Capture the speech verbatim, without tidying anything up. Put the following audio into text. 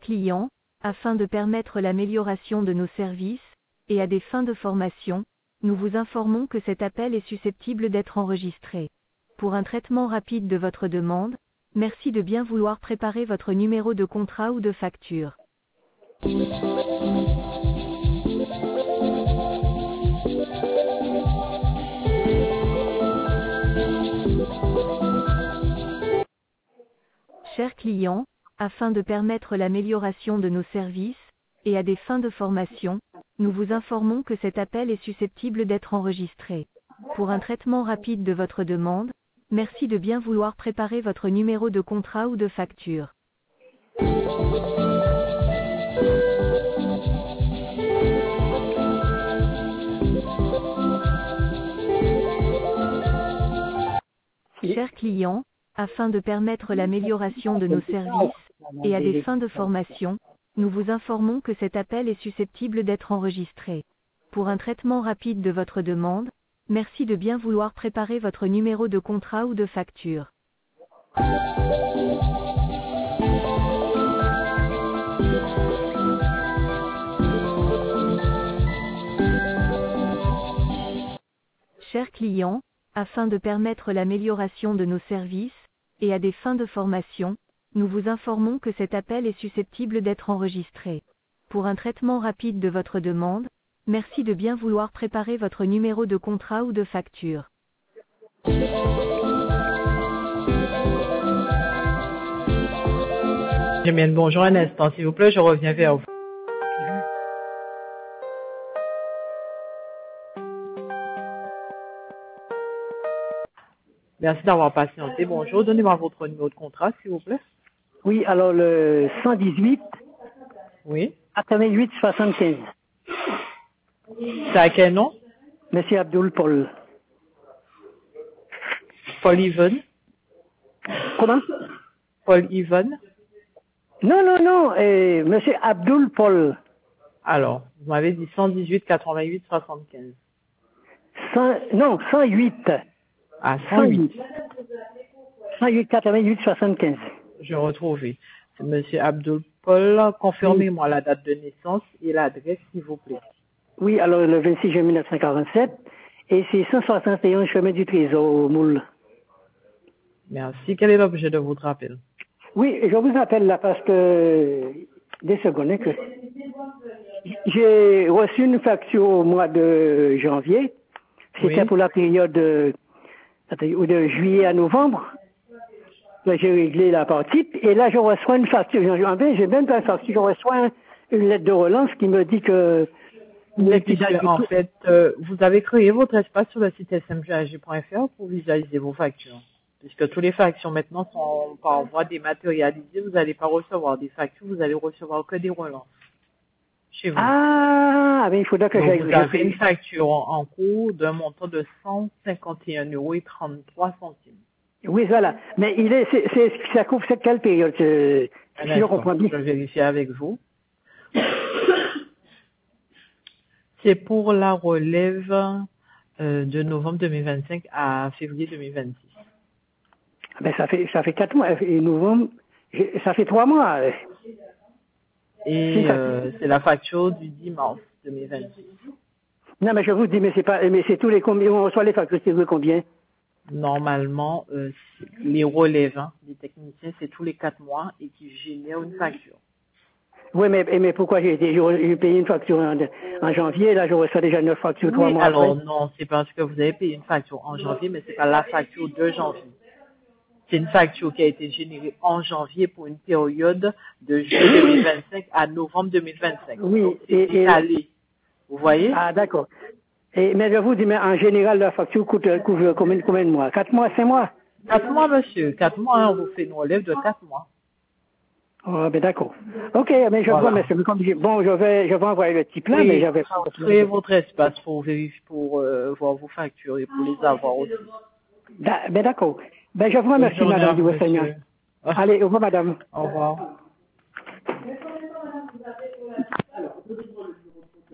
client, afin de permettre l'amélioration de nos services, et à des fins de formation, nous vous informons que cet appel est susceptible d'être enregistré. Pour un traitement rapide de votre demande, merci de bien vouloir préparer votre numéro de contrat ou de facture. Chers clients, afin de permettre l'amélioration de nos services, et à des fins de formation, nous vous informons que cet appel est susceptible d'être enregistré. Pour un traitement rapide de votre demande, merci de bien vouloir préparer votre numéro de contrat ou de facture. Chers clients, afin de permettre l'amélioration de nos services, et à des fins de formation, nous vous informons que cet appel est susceptible d'être enregistré. Pour un traitement rapide de votre demande, merci de bien vouloir préparer votre numéro de contrat ou de facture. Chers clients, afin de permettre l'amélioration de nos services, et à des fins de formation, nous vous informons que cet appel est susceptible d'être enregistré. Pour un traitement rapide de votre demande, merci de bien vouloir préparer votre numéro de contrat ou de facture. Bien, bonjour un instant, s'il vous plaît, je reviens vers vous. Merci d'avoir patienté. Bonjour, donnez-moi votre numéro de contrat, s'il vous plaît. Oui, alors le cent dix-huit, Oui. quatre-vingt-huit soixante-quinze. C'est à quel nom? Monsieur Abdul Paul. Paul Yvonne. Comment? Paul Yvonne. Non, non, non, eh, Monsieur Abdul Paul. Alors, vous m'avez dit cent dix-huit, quatre-vingt-huit, soixante-quinze. cent, non, cent huit. Ah, cent huit. cent huit, quatre-vingt-huit, soixante-quinze. Je retrouve. C'est Monsieur Abdul Paul. Confirmez-moi oui. La date de naissance et l'adresse, s'il vous plaît. Oui, alors le vingt-six juin mille neuf cent quarante-sept, et c'est cent soixante et onze chemin du Trésor au Moule. Merci. Quel est l'objet de votre appel? Oui, je vous appelle là parce que, des secondes, que j'ai reçu une facture au mois de janvier. C'était oui. Pour la période de, de juillet à novembre. Là, j'ai réglé la partie. Et là, je reçois une facture. J'ai même pas une facture. Je reçois une lettre de relance qui me dit que... Oui, puisque, en fait, euh, vous avez créé votre espace sur le site s m g a g point f r pour visualiser vos factures. Puisque toutes les factures maintenant sont par voie dématérialisée, vous n'allez pas recevoir des factures, vous allez recevoir que des relances chez vous. Ah, mais il faudra que j'aille. Vous avez une facture en, en cours d'un montant de cent cinquante et un euros et trente-trois centimes. Oui, voilà. Mais il est, c'est, c'est, ça couvre cette quelle période? Je, si je comprends bien. Je vais vérifier avec vous. C'est pour la relève euh, de novembre deux mille vingt-cinq à février deux mille vingt-six. Ben ça fait ça fait quatre mois. Et novembre, ça fait trois mois. Et euh, c'est la facture du dix mars deux mille vingt-six. Non, mais je vous dis, mais c'est pas, mais c'est tous les combien on reçoit les factures, c'est combien? Normalement, euh, les relèves hein, des techniciens, c'est tous les quatre mois et qui génèrent une facture. Oui, mais, mais pourquoi j'ai, j'ai payé une facture en, en janvier, là je reçois déjà neuf factures trois oui, mois alors après. Non, c'est parce que vous avez payé une facture en janvier, mais c'est pas la facture de janvier. C'est une facture qui a été générée en janvier pour une période de juillet deux mille vingt-cinq à novembre deux mille vingt-cinq. Oui, donc, c'est et, étalé. Vous voyez? Ah, d'accord. Et, mais je vous dis, mais en général, la facture coûte, couvre combien, combien de mois? Quatre mois, cinq mois? Quatre mois, monsieur. Quatre mois, hein, on vous fait une relève de quatre mois. Oh, ben d'accord. Ok, mais je voilà. vois, mais c'est compliqué. Bon, je vais, je vais envoyer le petit plan, oui, mais j'avais pas... Créez votre espace pour vérifier, pour euh, voir vos factures et pour les avoir aussi. Da, ben d'accord. Ben je vous remercie, madame du Seigneur. Allez, au revoir, madame. Au revoir.